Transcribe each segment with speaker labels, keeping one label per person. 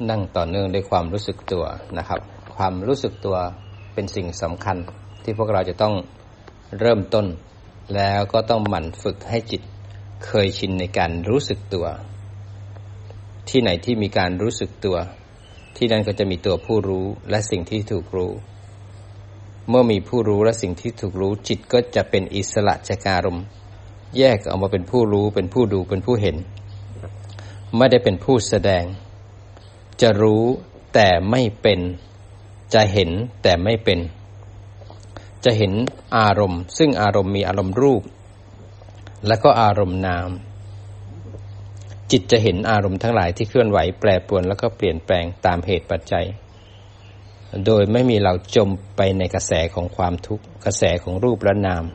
Speaker 1: นั่งต่อเนื่องด้วยความรู้สึกตัวนะครับความรู้สึกตัวเป็นสิ่งสำคัญที่พวกเราจะต้องเริ่มต้นแล้วก็ต้องหมั่นฝึกให้จิตเคยชินในการรู้สึกตัวที่ไหนที่มีการรู้สึกตัวที่นั่นก็จะมีตัวผู้รู้และสิ่งที่ถูกรู้เมื่อมีผู้รู้และสิ่งที่ถูกรู้จิตก็จะเป็นอิสระจากอารมณ์แยกออกมาเป็นผู้รู้เป็นผู้ดูเป็นผู้เห็นไม่ได้เป็นผู้แสดงจะรู้แต่ไม่เป็นจะเห็นแต่ไม่เป็นจะเห็นอารมณ์ซึ่งอารมณ์มีอารมณ์รูปและก็อารมณ์นามจิตจะเห็นอารมณ์ทั้งหลายที่เคลื่อนไหวแปรปรวนแล้วก็เปลี่ยนแปลงตามเหตุปัจจัยโดยไม่มีเราจมไปในกระแสของความทุกข์กระแสของรูปและนาม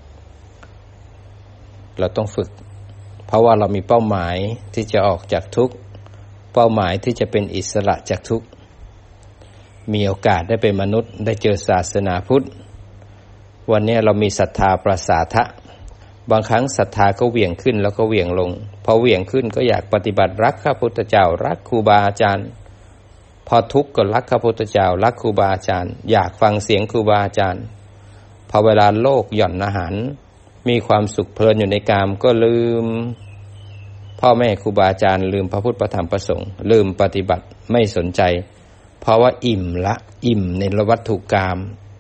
Speaker 1: เราต้องฝึกเพราะว่าเรามีเป้าหมายที่จะออกจากทุกข์เป้าหมายที่จะเป็นอิสระจากทุกข์มีโอกาสได้เป็นมนุษย์ได้เจอศาสนาพุทธวันนี้เรามีศรัทธาประสาทะบางครั้งศรัทธาก็เหวี่ยงขึ้นแล้วก็เหวี่ยงลงพอเหวี่ยงขึ้นก็อยากปฏิบัติรักพระพุทธเจ้ารักครูบาอาจารย์พอทุกข์ก็รักพระพุทธเจ้ารักครูบาอาจารย์อยากฟังเสียงครูบาอาจารย์พอเวลาโลกหย่อนอาหารมีความสุขเพลินอยู่ในกามก็ลืมพ่อแม่ครูบาอาจารย์ลืมพระพุทธพระธรรมพระสงฆ์ลืมปฏิบัติไม่สนใจเพราะว่าอิ่มในวัตถุกาม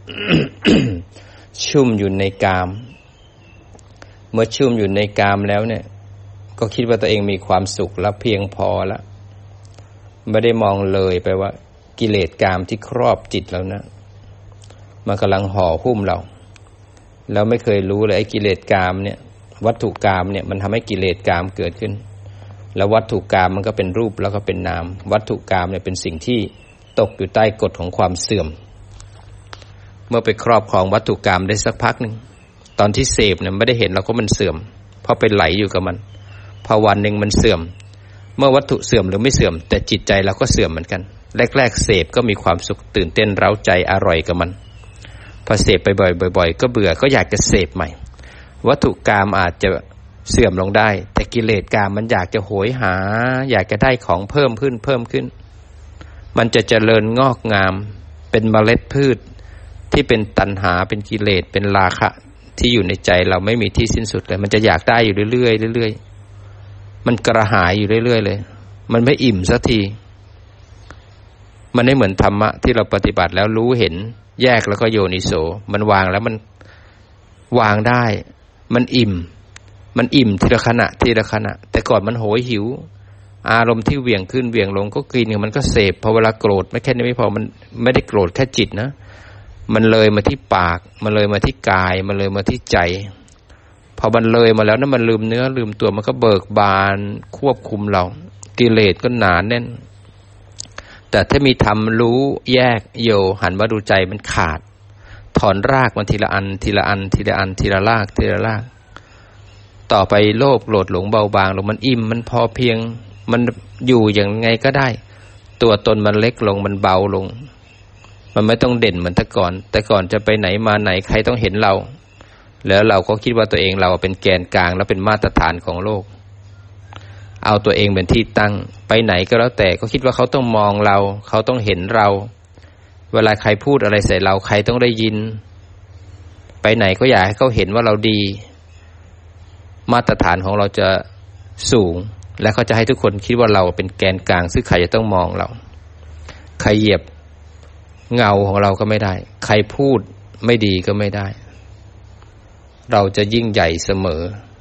Speaker 1: ชุ่มอยู่ในกามเมื่อชุ่มอยู่ในกามแล้วเนี่ยก็คิดว่าตัวเองมีความสุขแล้วเพียงพอแล้วไม่ได้มองเลยไปว่ากิเลสกามที่ครอบจิตเรานะมันกำลังห่อหุ้มเราแล้วไม่เคยรู้เลยไอ้กิเลสกามเนี่ยวัตถุกามเนี่ยมันทำให้กิเลสกามเกิดขึ้นแล้ววัตถุกามมันก็เป็นรูปแล้วก็เป็นนามวัตถุกามเนี่ยเป็นสิ่งที่ตกอยู่ใต้กฎของความเสื่อมเมื่อไปครอบครองวัตถุกามได้สักพักนึงตอนที่เสพเนี่ยไม่ได้เห็นเราก็มันเสื่อมเพราะไปไหลอยู่กับมันพอวันนึงมันเสื่อมเมื่อวัตถุเสื่อมหรือไม่เสื่อมแต่จิตใจเราก็เสื่อมเหมือนกันแรกๆเสพก็มีความสุขตื่นเต้นเร้าใจอร่อยกับมันพอเสพไปบ่อยๆก็เบื่อก็อยากจะเสพใหม่วัตถุกามอาจจะเสื่อมลงได้แต่กิเลสกามมันอยากจะโหยหาอยากจะได้ของเพิ่มขึ้นมันจะเจริญงอกงามเป็นเมล็ดพืชที่เป็นตัณหาเป็นกิเลสเป็นราคะที่อยู่ในใจเราไม่มีที่สิ้นสุดเลยมันจะอยากได้อยู่เรื่อยๆมันกระหายอยู่เรื่อยๆเลยมันไม่อิ่มสักทีมันไม่เหมือนธรรมะที่เราปฏิบัติแล้วรู้เห็นแยกแล้วก็โยนิโสมันวางแล้วมันวางได้มันอิ่มทีละขณะแต่ก่อนมันโหยหิวอารมณ์ที่เหวี่ยงขึ้นเหวี่ยงลงก็กินมันก็เสพพอเวลาโกรธไม่แค่นี้ไม่พอมันไม่ได้โกรธแค่จิตนะมันเลยมาที่ปากมันเลยมาที่กายมันเลยมาที่ใจพอมันเลยมาแล้วนั้นมันลืมเนื้อลืมตัวมันก็เบิกบานควบคุมเรากิเลสก็หนาแน่นแต่ถ้ามีธรรมรู้แยกโยหันมาดูใจมันขาดถอนรากมันทีละอันทีละรากต่อไปโลภโกรธหลงเบาบางลงมันอิ่มมันพอเพียงมันอยู่อย่างไงก็ได้ตัวตนมันเล็กลงมันเบาลงมันไม่ต้องเด่นเหมือนแต่ก่อนจะไปไหนมาไหนใครต้องเห็นเราแล้วเราก็คิดว่าตัวเองเราเป็นแกนกลางแล้วเป็นมาตรฐานของโลกเอาตัวเองเป็นที่ตั้งไปไหนก็แล้วแต่ก็คิดว่าเขาต้องมองเราเขาต้องเห็นเราเวลาใครพูดอะไรใส่เราใครต้องได้ยินไปไหนก็อยากให้เขาเห็นว่าเราดีมาตรฐานของเราจะสูงและเขาจะให้ทุกคนคิดว่าเราเป็นแกนกลางซึ่งใครจะต้องมองเราใครเหยียบเงาของเราก็ไม่ได้ใครพูดไม่ดีก็ไม่ได้เราจะยิ่งใหญ่เสมอ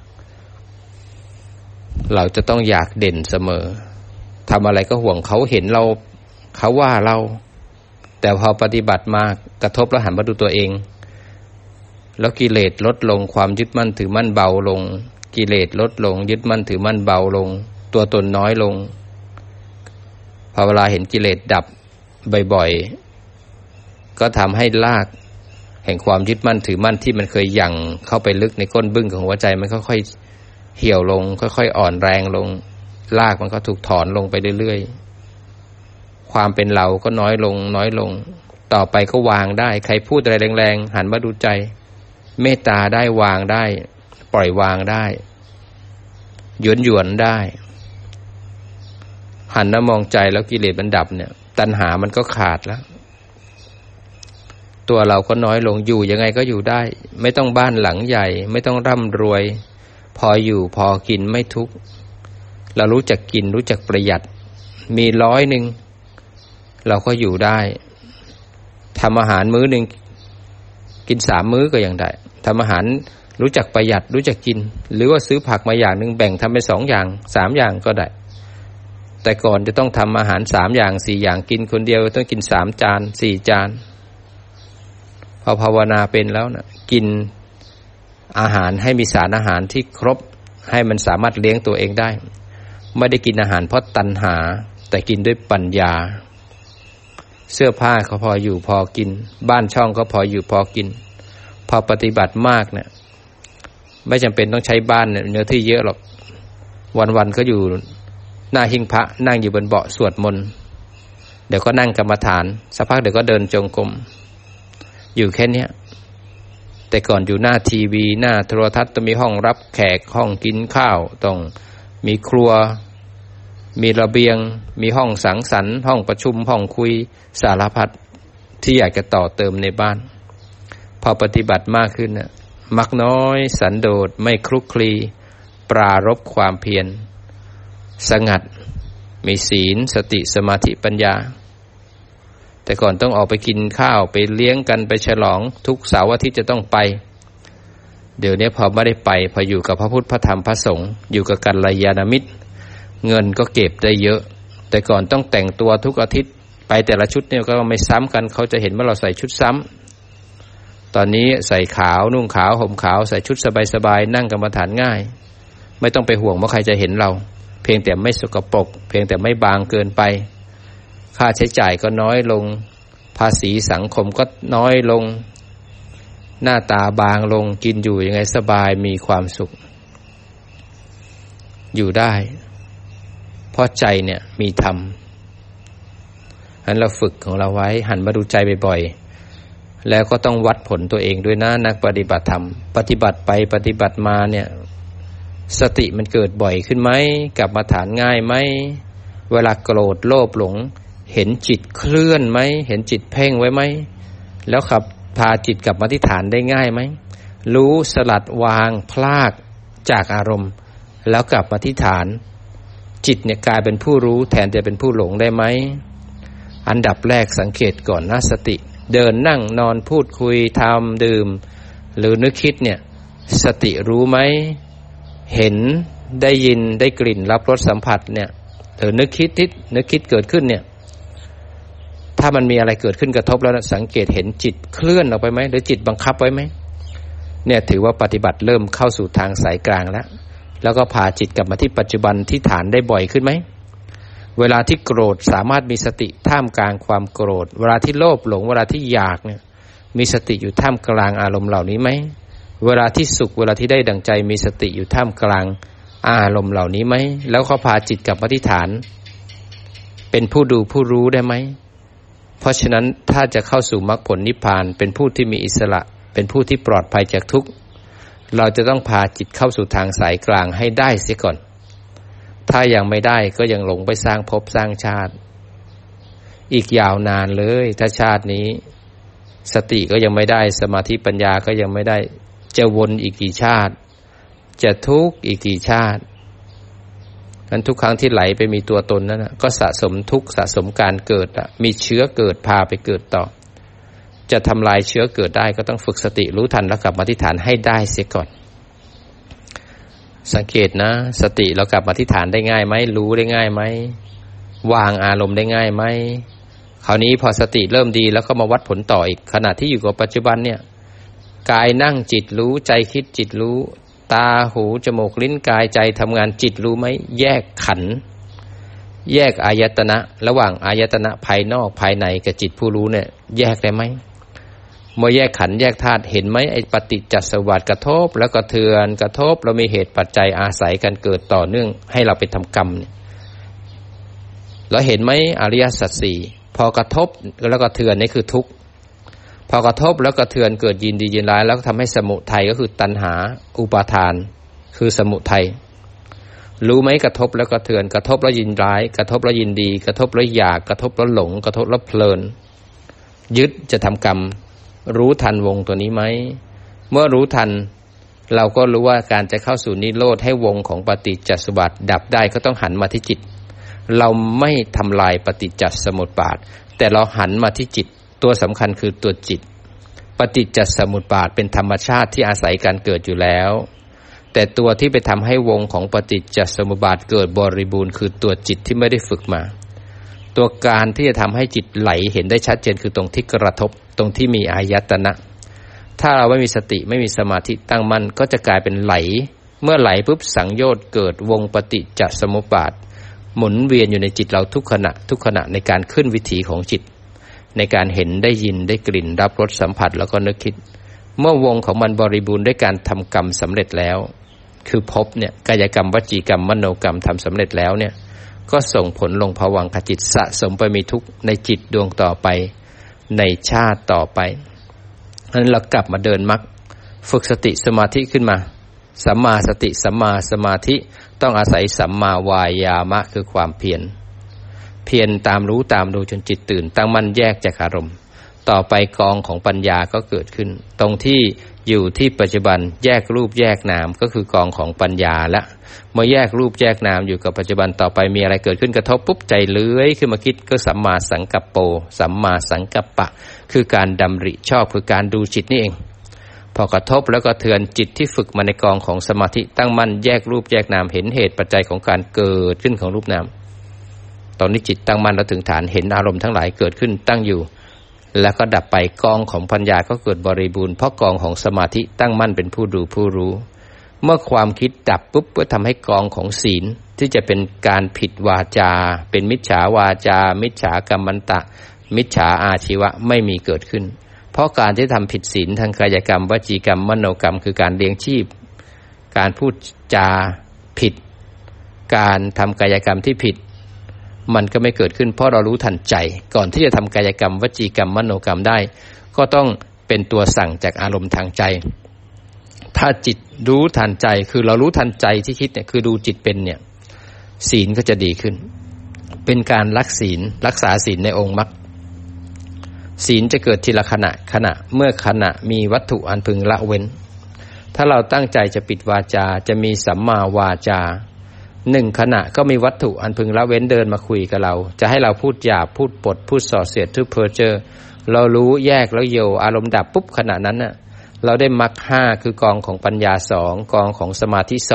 Speaker 1: เราจะต้องอยากเด่นเสมอทำอะไรก็ห่วงเขาเห็นเราเขาว่าเราแต่พอปฏิบัติมากระทบแล้วหันมาดูตัวเองแล้วกิเลสลดลงความยึดมั่นถือมั่นเบาลงกิเลสลดลงยึดมั่นถือมั่นเบาลงตัวตนน้อยลงพอเวลาเห็นกิเลสดับบ่อยๆก็ทำให้รากแห่งความยึดมั่นถือมั่นที่มันเคยยั่งเข้าไปลึกในก้นบึ้งของหัวใจมันค่อยๆเหี่ยวลงค่อยๆอ่อนแรงลงรากมันก็ถูกถอนลงไปเรื่อยๆความเป็นเราก็น้อยลงต่อไปก็วางได้ใครพูดอะไรแรงๆหันมาดูใจเมตตาได้วางได้ปล่อยวางได้หยวนได้หันมามองใจแล้วกิเลสมันดับเนี่ยตัณหามันก็ขาดแล้วตัวเราก็น้อยลงอยู่ยังไงก็อยู่ได้ไม่ต้องบ้านหลังใหญ่ไม่ต้องร่ำรวยพออยู่พอกินไม่ทุกข์เรารู้จักกินรู้จักประหยัดมี100เราก็อยู่ได้ทำอาหารมื้อนึงกิน3มื้อก็ยังได้ทำอาหารรู้จักประหยัดรู้จักกินหรือว่าซื้อผักมาอย่างนึงแบ่งทำเป็น2อย่าง3อย่างก็ได้แต่ก่อนจะต้องทำอาหาร3อย่าง4อย่างกินคนเดียวต้องกิน3จาน4จานพอภาวนาเป็นแล้วนะกินอาหารให้มีสารอาหารที่ครบให้มันสามารถเลี้ยงตัวเองได้ไม่ได้กินอาหารเพราะตัณหาแต่กินด้วยปัญญาเสื้อผ้าก็พออยู่พอกินบ้านช่องก็พออยู่พอกินพอปฏิบัติมากเนี่ยไม่จำเป็นต้องใช้บ้านเนื้อที่เยอะหรอกวันๆก็อยู่หน้าหิ้งพระนั่งอยู่บนเบาะสวดมนต์เดี๋ยวก็นั่งกรรมฐานสักพักเดี๋ยวก็เดินจงกรมอยู่แค่นี้แต่ก่อนอยู่หน้าทีวีหน้าโทรทัศน์ต้องมีห้องรับแขกห้องกินข้าวต้องมีครัวมีระเบียงมีห้องสังสรรค์ห้องประชุมห้องคุยสารพัดที่อยากจะต่อเติมในบ้านพอปฏิบัติมากขึ้นน่ะมักน้อยสันโดษไม่คลุกคลีปรารภความเพียรสงัดมีศีลสติสมาธิปัญญาแต่ก่อนต้องออกไปกินข้าวไปเลี้ยงกันไปฉลองทุกเสาร์อาทิตย์จะต้องไปเดี๋ยวนี้พอไม่ได้ไปพออยู่กับพระพุทธพระธรรมพระสงฆ์อยู่กับกัลยาณมิตรเงินก็เก็บได้เยอะแต่ก่อนต้องแต่งตัวทุกอาทิตย์ไปแต่ละชุดเนี่ยก็ไม่ซ้ำกันเขาจะเห็นว่าเราใส่ชุดซ้ำตอนนี้ใส่ขาวนุ่งขาวห่มขาวใส่ชุดสบายๆนั่งกรรมฐานง่ายไม่ต้องไปห่วงว่าใครจะเห็นเราเพียงแต่ไม่สกปรกเพียงแต่ไม่บางเกินไปค่าใช้จ่ายก็น้อยลงภาษีสังคมก็น้อยลงหน้าตาบางลงกินอยู่ยังไงสบายมีความสุขอยู่ได้เพราะใจเนี่ยมีธรรมฉะนั้นเราฝึกของเราไว้หันมาดูใจบ่อยๆแล้วก็ต้องวัดผลตัวเองด้วยนะนักปฏิบัติธรรมปฏิบัติไปปฏิบัติมาเนี่ยสติมันเกิดบ่อยขึ้นไหมกลับมาฐานง่ายไหมเวลาโกรธโลภหลงเห็นจิตเคลื่อนไหมเห็นจิตเพ่งไว้ไหมแล้วขับพาจิตกลับมาที่ฐานได้ง่ายไหมรู้สลัดวางพลากจากอารมณ์แล้วกลับมาที่ฐานจิตเนี่ยกลายเป็นผู้รู้แทนจะเป็นผู้หลงได้ไหมอันดับแรกสังเกตก่อนนะสติเดินนั่งนอนพูดคุยทำดื่มหรือนึกคิดเนี่ยสติรู้ไหมเห็นได้ยินได้กลิ่นรับรสสัมผัสเนี่ยหรือนึกคิดเกิดขึ้นเนี่ยถ้ามันมีอะไรเกิดขึ้นกระทบแล้วนะสังเกตเห็นจิตเคลื่อนออกไปไหมหรือจิตบังคับไว้ไหมเนี่ยถือว่าปฏิบัติเริ่มเข้าสู่ทางสายกลางแล้วก็พาจิตกลับมาที่ปัจจุบันที่ฐานได้บ่อยขึ้นไหมเวลาที่โกรธสามารถมีสติท่ามกลางความโกรธเวลาที่โลภหลงเวลาที่อยากเนี่ยมีสติอยู่ท่ามกลางอารมณ์เหล่านี้ไหมเวลาที่สุขเวลาที่ได้ดั่งใจมีสติอยู่ท่ามกลางอารมณ์เหล่านี้ไหมแล้วเขาพาจิตกลับมาที่ฐานเป็นผู้ดูผู้รู้ได้ไหมเพราะฉะนั้นถ้าจะเข้าสู่มรรคผลนิพพานเป็นผู้ที่มีอิสระเป็นผู้ที่ปลอดภัยจากทุกข์เราจะต้องพาจิตเข้าสู่ทางสายกลางให้ได้เสียก่อนถ้ายังไม่ได้ก็ยังหลงไปสร้างภพสร้างชาติอีกยาวนานเลยถ้าชาตินี้สติก็ยังไม่ได้สมาธิปัญญาก็ยังไม่ได้จะวนอีกกี่ชาติจะทุกข์อีกกี่ชาตินั้นทุกครั้งที่ไหลไปมีตัวตนนั้นนะก็สะสมทุกข์สะสมการเกิดมีเชื้อเกิดพาไปเกิดต่อจะทำลายเชื้อเกิดได้ก็ต้องฝึกสติรู้ทันแล้วกลับมาที่ฐานให้ได้เสียก่อนสังเกตนะสติเรากลับมาที่ฐานได้ง่ายไหมรู้ได้ง่ายไหมวางอารมณ์ได้ง่ายไหมคราวนี้พอสติเริ่มดีแล้วก็มาวัดผลต่ออีกขณะที่อยู่กับปัจจุบันเนี่ยกายนั่งจิตรู้ใจคิดจิตรู้ตาหูจมูกลิ้นกายใจทำงานจิตรู้ไหมแยกขันธ์แยกอายตนะระหว่างอายตนะภายนอกภายในกับจิตผู้รู้เนี่ยแยกได้ไหมเมื่อแยกขันธ์แยกธาตุเห็นไหมไอ้ปฏิจจสมุปบาทกระทบแล้วก็เทือนกระทบเรามีเหตุปัจจัยอาศัยกันเกิดต่อเนื่องให้เราไปทำกรรมเนี่ยเราเห็นไหมอริยสัจสี่พอกระทบแล้วก็เทือนนี่คือทุกข์พอกระทบแล้วก็เทือนเกิดยินดียินร้ายแล้วก็ทำให้สมุทัยก็คือตัณหาอุปาทานคือสมุทัยรู้ไหมกระทบแล้วกระเทือนกระทบแล้วยินร้ายกระทบแล้วยินดีกระทบแล้วอยากกระทบแล้วหลงกระทบแล้วเพลินยึดจะทำกรรมรู้ทันวงตัวนี้ไหมเมื่อรู้ทันเราก็รู้ว่าการจะเข้าสู่นิโรธให้วงของปฏิจจสมุปบาทดับได้ก็ต้องหันมาที่จิตเราไม่ทำลายปฏิจจสมุปบาทแต่เราหันมาที่จิตตัวสำคัญคือตัวจิตปฏิจจสมุปบาทเป็นธรรมชาติที่อาศัยการเกิดอยู่แล้วแต่ตัวที่ไปทำให้วงของปฏิจจสมุปบาทเกิดบริบูรณ์คือตัวจิตที่ไม่ได้ฝึกมาตัวการที่จะทำให้จิตไหลเห็นได้ชัดเจนคือตรงที่กระทบตรงที่มีอายตนะถ้าเราไม่มีสติไม่มีสมาธิตั้งมั่นก็จะกลายเป็นไหลเมื่อไหลปุ๊บสังโยชน์เกิดวงปฏิจจสมุปบาทหมุนเวียนอยู่ในจิตเราทุกขณะในการขึ้นวิถีของจิตในการเห็นได้ยินได้กลิ่นรับรสสัมผัสแล้วก็นึกคิดเมื่อวงของมันบริบูรณ์ด้วยการทำกรรมสำเร็จแล้วคือภพเนี่ยกายกรรมวจีกรรมมโนกรรมทำสำเร็จแล้วเนี่ยก็ส่งผลลงภวังคจิตสะสมไปมีทุกข์ในจิตดวงต่อไปในชาติต่อไปนั้นเรากลับมาเดินมรรคฝึกสติสมาธิขึ้นมาสัมมาสติสัมมาสมาธิต้องอาศัยสัมมาวายามะคือความเพียรตามรู้ตามดูจนจิตตื่นตั้งมั่นแยกจากอารมณ์ต่อไปกองของปัญญาก็เกิดขึ้นตรงที่อยู่ที่ปัจจุบันแยกรูปแยกนามก็คือกองของปัญญาละเมื่อแยกรูปแยกนามอยู่กับปัจจุบันต่อไปมีอะไรเกิดขึ้นกระทบปุ๊บใจเลื้อยขึ้นมาคิดก็สัมมาสังกัปโปสัมมาสังกัปปะคือการดำริชอบคือการดูจิตนี่เองพอกระทบแล้วก็เทือนจิตที่ฝึกมาในกองของสมาธิตั้งมั่นแยกรูปแยกนามเห็นเหตุปัจจัยของการเกิดขึ้นของรูปนามตอนนี้จิตตั้งมั่นแล้วถึงฐานเห็นอารมณ์ทั้งหลายเกิดขึ้นตั้งอยู่แล้วก็ดับไปกองของปัญญาก็เกิดบริบูรณ์เพราะกองของสมาธิตั้งมั่นเป็นผู้ดูผู้รู้เมื่อความคิดดับปุ๊บก็ทำให้กองของศีลที่จะเป็นการผิดวาจาเป็นมิจฉาวาจามิจฉากรรมันตะมิจฉาอาชีวะไม่มีเกิดขึ้นเพราะการที่ทำผิดศีลทางกายกรรมวจีกรรมมโนกรรมคือการเลี้ยงชีพการพูดจาผิดการทำกายกรรมที่ผิดมันก็ไม่เกิดขึ้นเพราะเรารู้ทันใจก่อนที่จะทำกายกรรมวจีกรรมมโนกรรมได้ก็ต้องเป็นตัวสั่งจากอารมณ์ทางใจถ้าจิตรู้ทันใจคือเรารู้ทันใจที่คิดเนี่ยคือดูจิตเป็นเนี่ยศีลก็จะดีขึ้นเป็นการรักษาศีลในองค์มรรคศีลจะเกิดทีละขณะเมื่อขณะมีวัตถุอันพึงละเว้นถ้าเราตั้งใจจะปิดวาจาจะมีสัมมาวาจาหนึ่งขณะก็มีวัตถุอันพึงละเว้นเดินมาคุยกับเราจะให้เราพูดหยาบพูดปดพูดส่อเสียดพูดเพ้อเจ้อเรารู้แยกแล้วโยอารมณ์ดับปุ๊บขณะนั้นน่ะเราได้มรรค5คือกองของปัญญา2กองของสมาธิ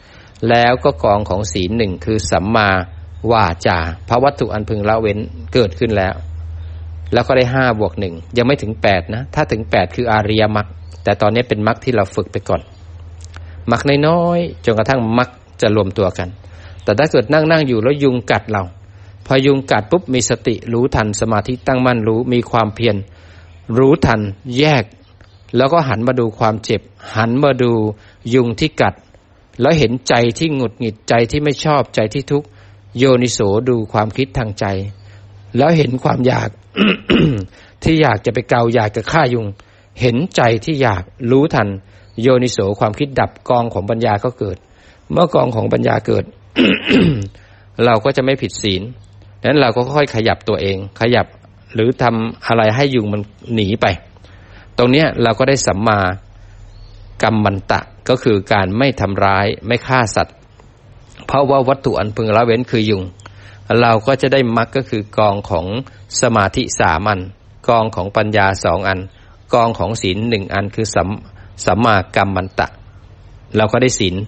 Speaker 1: 2แล้วก็กองของศีล1คือสัมมาวาจาเพราะวัตถุอันพึงละเว้นเกิดขึ้นแล้วก็ได้5 บวก 1ยังไม่ถึง8นะถ้าถึง8คืออริยมรรคแต่ตอนนี้เป็นมรรคที่เราฝึกไปก่อนมรรคน้อยๆจนกระทั่งมรรคจะรวมตัวกันแต่ถ้าเกิดนั่งอยู่แล้วยุงกัดเราพอยุงกัดปุ๊บมีสติรู้ทันสมาธิตั้งมั่นรู้มีความเพียรรู้ทันแยกแล้วก็หันมาดูความเจ็บหันมาดูยุงที่กัดแล้วเห็นใจที่หงุดหงิดใจที่ไม่ชอบใจที่ทุกข์โยนิโสดูความคิดทางใจแล้วเห็นความอยาก ที่อยากจะไปเกาอยากจะฆ่ายุงเห็นใจที่อยากรู้ทันโยนิโสความคิดดับกองของปัญญาก็เกิดเมื่อกองของปัญญาเกิด เราก็จะไม่ผิดศีลดังนั้นเราก็ค่อยขยับตัวเองขยับหรือทำอะไรให้ยุงมันหนีไปตรงนี้เราก็ได้สัมมากัมมันตะก็คือการไม่ทำร้ายไม่ฆ่าสัตว์เพราะว่าวัตถุอันพึงละเว้นคือยุงเราก็จะได้มรรคก็คือกองของสมาธิ3 อันกองของปัญญา2 อันกองของศีล1 อันคือสัมมากัมมันตะเราก็ได้ศีล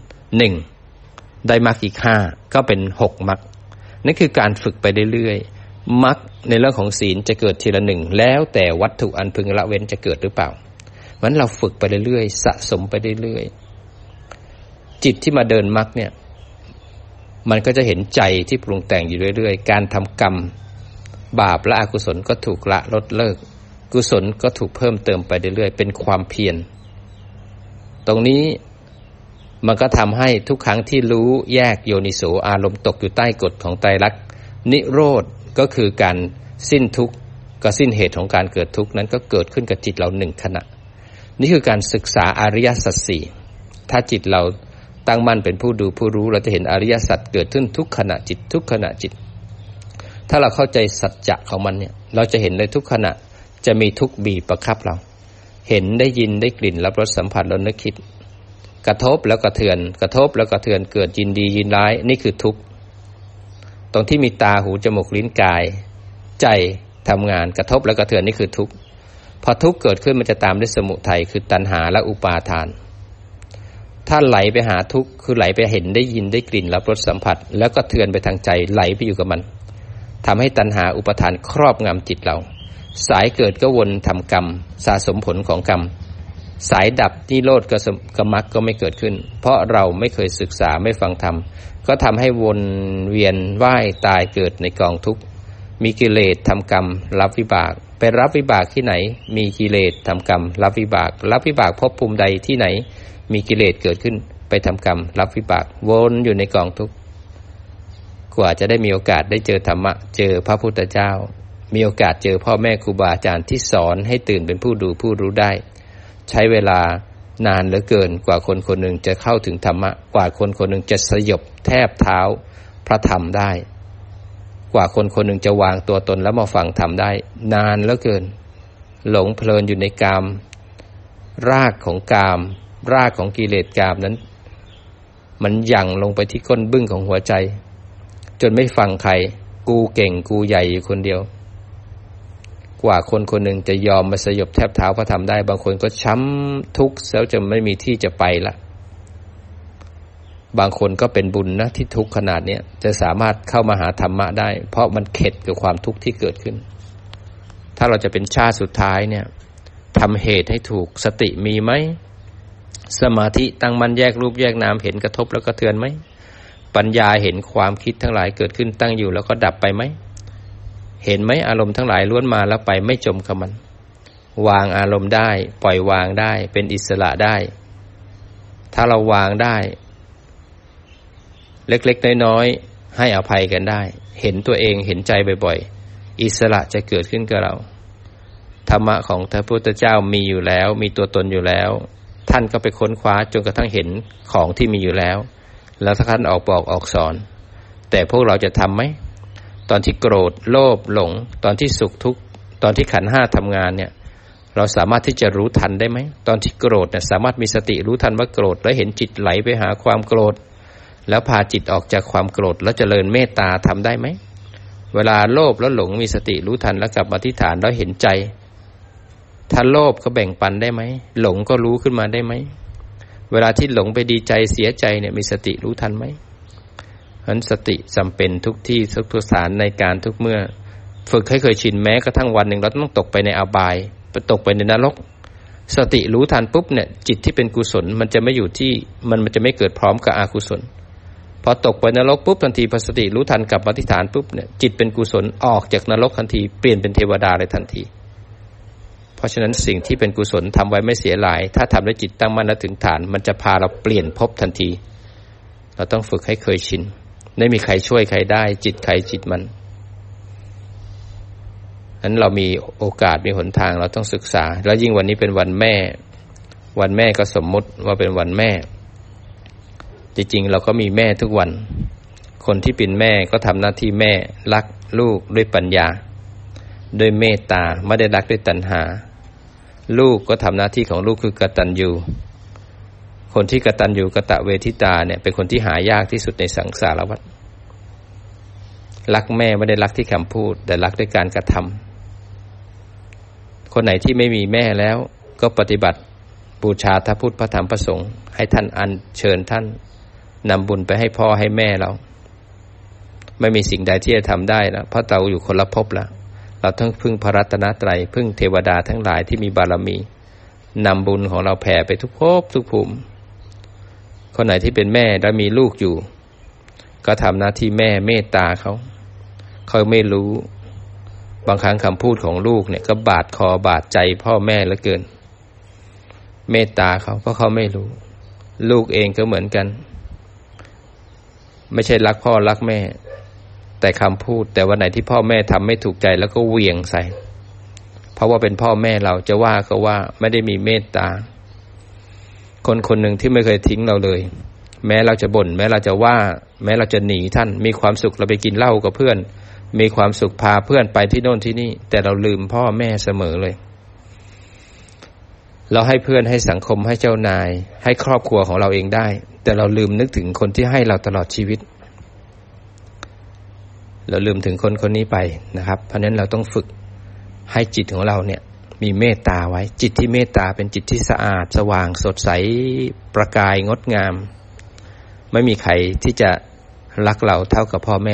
Speaker 1: 1ได้มรรคอีก5ก็เป็น6 มรรคนั่นคือการฝึกไปเรื่อยๆมรรคในเรื่องของศีลจะเกิดทีละ1แล้วแต่วัตถุอันพึงละเว้นจะเกิดหรือเปล่างั้นเราฝึกไปเรื่อยๆสะสมไปเรื่อยๆจิตที่มาเดินมรรคเนี่ยมันก็จะเห็นใจที่ปรุงแต่งอยู่เรื่อยๆการทำกรรมบาปและอกุศลก็ถูกละลดเลิกกุศลก็ถูกเพิ่มเติมไปเรื่อยๆเป็นความเพียรตรงนี้มันก็ทำให้ทุกครั้งที่รู้แยกโยนิโสอารมณ์ตกอยู่ใต้กฎของไตรลักษณ์นิโรธก็คือการสิ้นทุกข์ก็สิ้นเหตุของการเกิดทุกข์นั้นก็เกิดขึ้นกับจิตเรา1 ขณะนี่คือการศึกษาอริยสัจ 4ถ้าจิตเราตั้งมั่นเป็นผู้ดูผู้รู้เราจะเห็นอริยสัจเกิดขึ้นทุกขณะจิตทุกขณะจิตถ้าเราเข้าใจสัจจะของมันเนี่ยเราจะเห็นเลยทุกขณะจะมีทุกข์บีบประคับเราเห็นได้ยินได้กลิ่นรับรสสัมผัสแล้วนึกคิดกระทบแล้วกระเทือนกระทบแล้วกระเทือนเกิดยินดียินร้ายนี่คือทุกข์ตรงที่มีตาหูจมูกลิ้นกายใจทำงานกระทบแล้วกระเทือนนี่คือทุกข์พอทุกข์เกิดขึ้นมันจะตามด้วยสมุทัยคือตัณหาและอุปาทานถ้าไหลไปหาทุกข์คือไหลไปเห็นได้ยินได้กลิ่นรับรสสัมผัสแล้วก็เทือนไปทางใจไหลไปอยู่กับมันทำให้ตัณหาอุปาทานครอบงำจิตเราสายเกิดก็วนทำกรรมสะสมผลของกรรมสายดับนิโรธกับมรรคก็ไม่เกิดขึ้นเพราะเราไม่เคยศึกษาไม่ฟังธรรมก็ทำให้วนเวียนว่ายตายเกิดในกองทุกข์มีกิเลสทำกรรมรับวิบากไปรับวิบากที่ไหนมีกิเลสทำกรรมรับวิบากรับวิบากภพภูมิใดที่ไหนมีกิเลสเกิดขึ้นไปทำกรรมรับวิบากวนอยู่ในกองทุกข์กว่าจะได้มีโอกาสได้เจอธรรมะเจอพระพุทธเจ้ามีโอกาสเจอพ่อแม่ครูบาอาจารย์ที่สอนให้ตื่นเป็นผู้ดูผู้รู้ได้ใช้เวลานานเหลือเกินกว่าคนคนหนึ่งจะเข้าถึงธรรมะกว่าคนคนหนึ่งจะสยบแทบเท้าพระธรรมได้กว่าคนคนหนึ่งจะวางตัวตนแล้วมาฟังธรรมได้นานเหลือเกินหลงเพลินอยู่ในกามรากของกามรากของกิเลสกามนั้นมันยั่งลงไปที่ก้นบึ้งของหัวใจจนไม่ฟังใครกูเก่งกูใหญ่อยู่คนเดียวกว่าคนคนหนึ่งจะยอมมาสยบแทบเท้าพระธรรมได้บางคนก็ช้ำทุกข์แล้วจะไม่มีที่จะไปละบางคนก็เป็นบุญนะที่ทุกข์ขนาดนี้จะสามารถเข้ามาหาธรรมะได้เพราะมันเข็ดกับความทุกข์ที่เกิดขึ้นถ้าเราจะเป็นชาติสุดท้ายเนี่ยทำเหตุให้ถูกสติมีไหมสมาธิตั้งมั่นแยกรูปแยกนามเห็นกระทบแล้วก็เทือนไหมปัญญาเห็นความคิดทั้งหลายเกิดขึ้นตั้งอยู่แล้วก็ดับไปไหมเห็นไหมอารมณ์ทั้งหลายล้วนมาแล้วไปไม่จมกับมันวางอารมณ์ได้ปล่อยวางได้เป็นอิสระได้ถ้าเราวางได้เล็กๆน้อยๆให้อภัยกันได้เห็นตัวเองเห็นใจบ่อยๆอิสระจะเกิดขึ้นกับเราธรรมะของพระพุทธเจ้ามีอยู่แล้วมีตัวตนอยู่แล้วท่านก็ไปค้นคว้าจนกระทั่งเห็นของที่มีอยู่แล้วท่านออกบอกออกสอนแต่พวกเราจะทำไหมตอนที่โกรธโลภหลงตอนที่สุขทุกข์ตอนที่ขันธ์ห้าทำงานเนี่ยเราสามารถที่จะรู้ทันได้ไหมตอนที่โกรธเนี่ยสามารถมีสติรู้ทันว่าโกรธแล้วเห็นจิตไหลไปหาความโกรธแล้วพาจิตออกจากความโกรธแล้วเจริญเมตตาทำได้ไหมเวลาโลภแล้วหลงมีสติรู้ทันแล้วกลับมาที่ฐานแล้วเห็นใจถ้าโลภก็แบ่งปันได้ไหมหลงก็รู้ขึ้นมาได้ไหมเวลาที่หลงไปดีใจเสียใจเนี่ยมีสติรู้ทันไหมฉะนั้นสติจำเป็นทุกที่ทุกสถานในการทุกเมื่อฝึกให้เคยชินแม้กระทั่งวันหนึ่งเราต้องตกไปในอบายตกไปในนรกสติรู้ทันปุ๊บเนี่ยจิตที่เป็นกุศลมันจะไม่อยู่ที่มันจะไม่เกิดพร้อมกับอกุศลพอตกไปนรกปุ๊บทันทีพอสติรู้ทันกลับมาที่ฐานปุ๊บเนี่ยจิตเป็นกุศลออกจากนรกทันทีเปลี่ยนเป็นเทวดาเลยทันทีเพราะฉะนั้นสิ่งที่เป็นกุศลทำไว้ไม่เสียหลายถ้าทำด้วยจิตตั้งมั่นและถึงฐานมันจะพาเราเปลี่ยนภพทันทีเราต้องฝึกให้เคยชินไม่มีใครช่วยใครได้จิตใครจิตมันนั้นเรามีโอกาสมีหนทางเราต้องศึกษาแล้วยิ่งวันนี้เป็นวันแม่วันแม่ก็สมมุติว่าเป็นวันแม่จริงๆเราก็มีแม่ทุกวันคนที่เป็นแม่ก็ทำหน้าที่แม่รักลูกด้วยปัญญาด้วยเมตตาไม่ได้รักด้วยตัณหาลูกก็ทำหน้าที่ของลูกคือกตัญญูคนที่กตัญญูกตเวทิตาเนี่ยเป็นคนที่หายากที่สุดในสังสารวัฏรักแม่ไม่ได้รักที่คำพูดแต่รักด้วยการกระทำคนไหนที่ไม่มีแม่แล้วก็ปฏิบัติบูชาพระพุทธพระธรรมพระสงฆ์ให้ท่านอัญเชิญท่านนำบุญไปให้พ่อให้แม่เราไม่มีสิ่งใดที่จะทำได้แล้วเพราะเราอยู่คนละภพแล้วเราต้องพึ่งพระรัตนตรัยพึ่งเทวดาทั้งหลายที่มีบารมีนำบุญของเราแผ่ไปทุกภพทุกภูมิคนไหนที่เป็นแม่แล้วมีลูกอยู่ก็ทำหน้าที่แม่เมตตาเขาไม่รู้บางครั้งคำพูดของลูกเนี่ยก็บาดคอบาดใจพ่อแม่เหลือเกินเมตตาเขาเพราะเขาไม่รู้ลูกเองก็เหมือนกันไม่ใช่รักพ่อรักแม่แต่คำพูดแต่วันไหนที่พ่อแม่ทำไม่ถูกใจแล้วก็เหวี่ยงใส่เพราะว่าเป็นพ่อแม่เราจะว่าก็ว่าไม่ได้มีเมตตาคนคนหนึ่งที่ไม่เคยทิ้งเราเลยแม้เราจะบ่นแม้เราจะว่าแม้เราจะหนีท่านมีความสุขเราไปกินเหล้ากับเพื่อนมีความสุขพาเพื่อนไปที่โน่นที่นี่แต่เราลืมพ่อแม่เสมอเลยเราให้เพื่อนให้สังคมให้เจ้านายให้ครอบครัวของเราเองได้แต่เราลืมนึกถึงคนที่ให้เราตลอดชีวิตเราลืมถึงคนคนนี้ไปนะครับเพราะฉะนั้นเราต้องฝึกให้จิตของเราเนี่ยมีเมตตาไว้จิตที่เมตตาเป็นจิตที่สะอาดสว่างสดใสประกายงดงามไม่มีใครที่จะรักเราเท่ากับพ่อแม่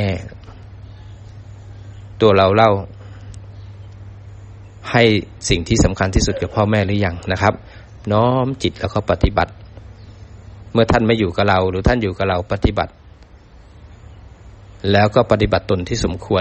Speaker 1: ตัวเราเล่าให้สิ่งที่สำคัญที่สุดกับพ่อแม่หรือยังนะครับน้อมจิตแล้วก็ปฏิบัติเมื่อท่านไม่อยู่กับเราหรือท่านอยู่กับเราปฏิบัติแล้วก็ปฏิบัติตนที่สมควร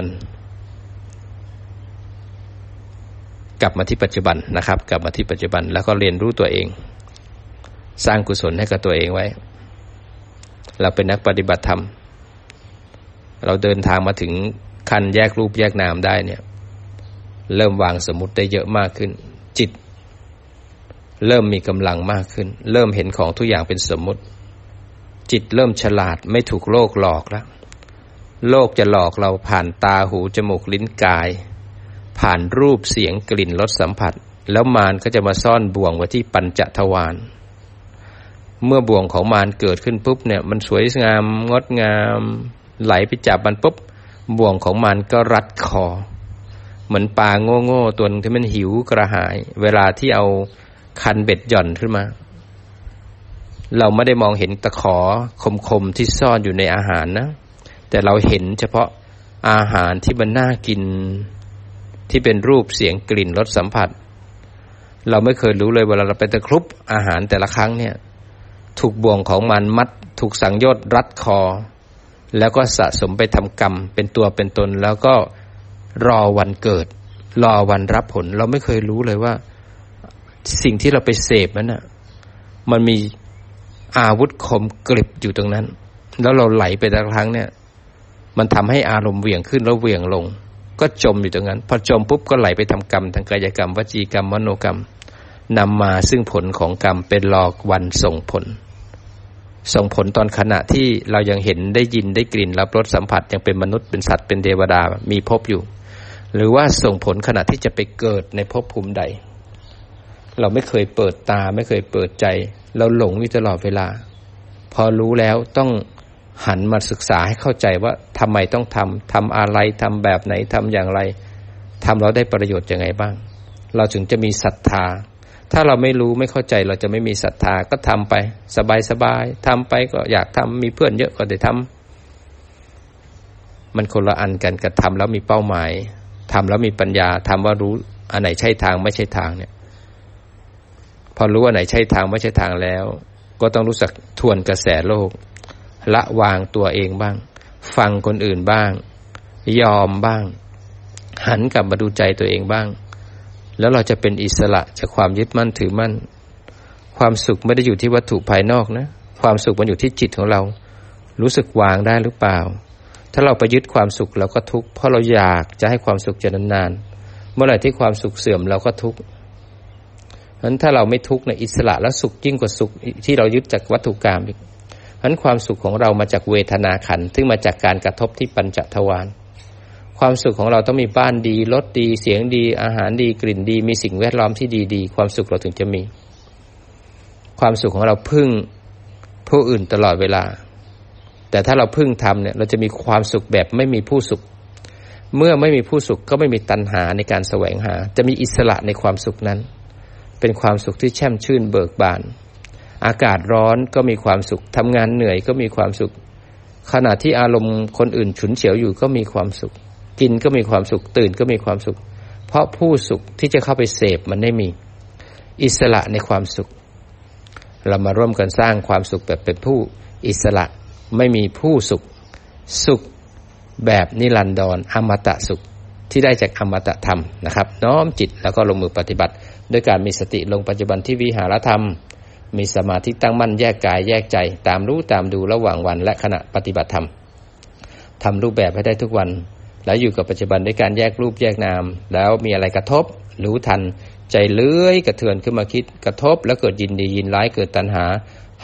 Speaker 1: กลับมาที่ปัจจุบันนะครับกลับมาที่ปัจจุบันแล้วก็เรียนรู้ตัวเองสร้างกุศลให้กับตัวเองไว้เราเป็นนักปฏิบัติธรรมเราเดินทางมาถึงขั้นแยกรูปแยกนามได้เนี่ยเริ่มวางสมมุติได้เยอะมากขึ้นจิตเริ่มมีกำลังมากขึ้นเริ่มเห็นของทุกอย่างเป็นสมมุติจิตเริ่มฉลาดไม่ถูกโลกหลอกแล้วโลกจะหลอกเราผ่านตาหูจมูกลิ้นกายผ่านรูปเสียงกลิ่นรสสัมผัสแล้วมารก็จะมาซ่อนบ่วงไว้ที่ปัญจทวารเมื่อบ่วงของมารเกิดขึ้นปุ๊บเนี่ยมันสวยงามงดงามไหลไปจับมันปุ๊บบ่วงของมารก็รัดคอเหมือนปลาโง่ๆตัวนึงที่มันหิวกระหายเวลาที่เอาคันเบ็ดหย่อนขึ้นมาเราไม่ได้มองเห็นตะขอคมๆที่ซ่อนอยู่ในอาหารนะแต่เราเห็นเฉพาะอาหารที่มันน่ากินที่เป็นรูปเสียงกลิ่นรสสัมผัสเราไม่เคยรู้เลยเวลาเราไปตะครุบอาหารแต่ละครั้งเนี่ยถูกบ่วงของมันมัดถูกสังโยชน์รัดคอแล้วก็สะสมไปทำกรรมเป็นตัวเป็นตนแล้วก็รอวันเกิดรอวันรับผลเราไม่เคยรู้เลยว่าสิ่งที่เราไปเสพนั้นน่ะมันมีอาวุธคมกริบอยู่ตรงนั้นแล้วเราไหลไปแต่ละครั้งเนี่ยมันทำให้อารมณ์เหวี่ยงขึ้นแล้วเหวี่ยงลงก็จมอยู่ตรงนั้นพอจมปุ๊บก็ไหลไปทำกรรมทางกายกรรมวจีกรรมมโนกรรมนำมาซึ่งผลของกรรมเป็นรอวันส่งผลตอนขณะที่เรายังเห็นได้ยินได้กลิ่นรับรสสัมผัสยังเป็นมนุษย์เป็นสัตว์เป็นเทวดามีภพอยู่หรือว่าส่งผลขณะที่จะไปเกิดในภพภูมิใดเราไม่เคยเปิดตาไม่เคยเปิดใจเราหลงอยู่ตลอดเวลาพอรู้แล้วต้องหันมาศึกษาให้เข้าใจว่าทำไมต้องทำอะไรทำแบบไหนทำอย่างไรทำแล้วได้ประโยชน์ยังไงบ้างเราถึงจะมีศรัทธาถ้าเราไม่รู้ไม่เข้าใจเราจะไม่มีศรัทธาก็ทำไปสบายๆทำไปก็อยากทำมีเพื่อนเยอะก็ได้ทำมันคนละอันกันกับทำแล้วมีเป้าหมายทำแล้วมีปัญญาทำว่ารู้อันไหนใช่ทางไม่ใช่ทางเนี่ยพอรู้อันไหนใช่ทางไม่ใช่ทางแล้วก็ต้องรู้จักทวนกระแสโลกละวางตัวเองบ้างฟังคนอื่นบ้างยอมบ้างหันกลับมาดูใจตัวเองบ้างแล้วเราจะเป็นอิสระจากความยึดมั่นถือมั่นความสุขไม่ได้อยู่ที่วัตถุภายนอกนะความสุขมันอยู่ที่จิตของเรารู้สึกวางได้หรือเปล่าถ้าเราไปยึดความสุขเราก็ทุกข์เพราะเราอยากจะให้ความสุขจะนานๆเมื่อไหร่ที่ความสุขเสื่อมเราก็ทุกข์งั้นถ้าเราไม่ทุกข์ในอิสระและสุขยิ่งกว่าสุขที่เรายึดจากวัตถุกรรมอีกงั้นความสุขของเรามาจากเวทนาขันธ์ซึ่งมาจากการกระทบที่ปัญจทวารความสุขของเราต้องมีบ้านดีรถดีเสียงดีอาหารดีกลิ่นดีมีสิ่งแวดล้อมที่ดีๆความสุขเราถึงจะมีความสุขของเราพึ่งผู้อื่นตลอดเวลาแต่ถ้าเราพึ่งธรรมเนี่ยเราจะมีความสุขแบบไม่มีผู้สุขเมื่อไม่มีผู้สุขก็ไม่มีตัณหาในการแสวงหาจะมีอิสระในความสุขนั้นเป็นความสุขที่แช่มชื่นเบิกบานอากาศร้อนก็มีความสุขทำงานเหนื่อยก็มีความสุขขณะที่อารมณ์คนอื่นฉุนเฉียวอยู่ก็มีความสุขกินก็มีความสุขตื่นก็มีความสุขเพราะผู้สุขที่จะเข้าไปเสพมันได้มีอิสระในความสุขเรามาร่วมกันสร้างความสุขแบบเป็นผู้อิสระไม่มีผู้สุขสุขแบบนิรันดรอมตะสุขที่ได้จากอมตะธรรมนะครับน้อมจิตแล้วก็ลงมือปฏิบัติด้วยการมีสติลงปัจจุบันที่วิหารธรรมมีสมาธิตั้งมั่นแยกกายแยกใจตามรู้ตามดูระหว่างวันและขณะปฏิบัติธรรมทำรูปแบบให้ได้ทุกวันแล้วอยู่กับปัจจุบันด้วยการแยกรูปแยกนามแล้วมีอะไรกระทบรู้ทันใจเลื้อยกระเทือนขึ้นมาคิดกระทบแล้วเกิดยินดียินร้ายเกิดตัณหา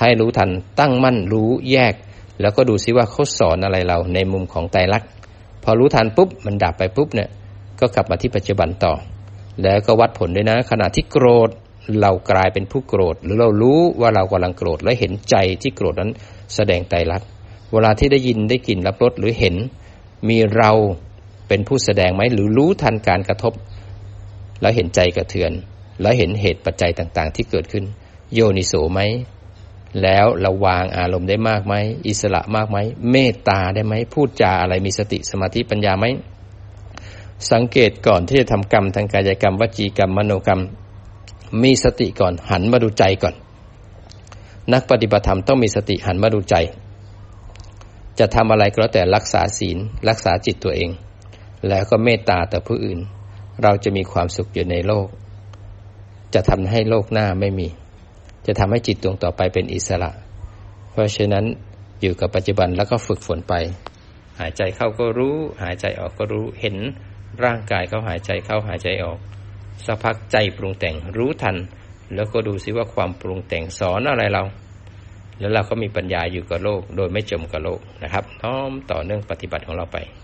Speaker 1: ให้รู้ทันตั้งมั่นรู้แยกแล้วก็ดูซิว่าเขาสอนอะไรเราในมุมของไตรลักษณ์พอรู้ทันปุ๊บมันดับไปปุ๊บเนี่ยก็กลับมาที่ปัจจุบันต่อแล้วก็วัดผลด้วยนะขณะที่โกรธเรากลายเป็นผู้โกรธหรือเรารู้ว่าเรากำลังโกรธและเห็นใจที่โกรธนั้นแสดงไตรลักษณ์เวลาที่ได้ยินได้กลิ่นรับรสหรือเห็นมีเราเป็นผู้แสดงไหมหรือรู้ทันการกระทบแล้วเห็นใจกระเทือนแล้วเห็นเหตุปัจจัยต่างๆที่เกิดขึ้นโยนิโสไหมแล้วเราวางอารมณ์ได้มากไหมอิสระมากไหมเมตตาได้ไหมพูดจาอะไรมีสติสมาธิปัญญาไหมสังเกตก่อนที่จะทำกรรมทางกายกรรมวจีกรรมมโนกรรมมีสติก่อนหันมาดูใจก่อนนักปฏิบัติธรรมต้องมีสติหันมาดูใจจะทำอะไรก็แล้วแต่รักษาศีลรักษาจิตตัวเองแล้วก็เมตตาต่อผู้อื่นเราจะมีความสุขอยู่ในโลกจะทำให้โลกหน้าไม่มีจะทำให้จิตดวงต่อไปเป็นอิสระเพราะฉะนั้นอยู่กับปัจจุบันแล้วก็ฝึกฝนไปหายใจเข้าก็รู้หายใจออกก็รู้เห็นร่างกายเขาหายใจเข้าหายใจออกสักพักใจปรุงแต่งรู้ทันแล้วก็ดูซิว่าความปรุงแต่งสอนอะไรเราแล้วเราก็มีปัญญาอยู่กับโลกโดยไม่จมกับโลกนะครับน้อมต่อเนื่องปฏิบัติของเราไป